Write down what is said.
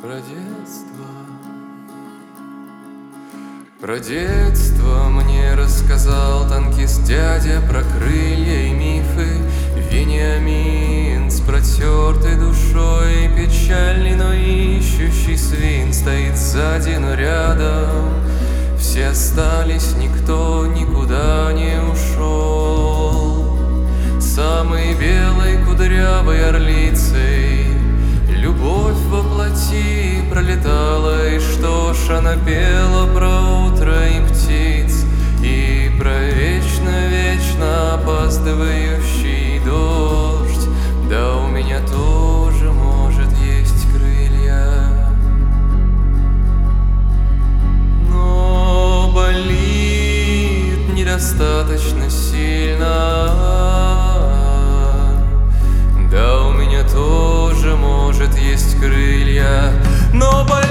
про детство. Про детство мне рассказал танкист дядя, про крылья и мифы Вениамин с протертой душой, печальный, но ищущий свин стоит сзади, но рядом. Все остались, никто никуда не ушел. Самой белой кудрявой орлицей любовь воплоти пролетала, и что ж она пела про утро и птиц, и про вечно опаздывающий дождь. Да у меня тоже, может, есть крылья, но болит недостаточно сильно. Да у меня тоже, может, есть крылья, но болит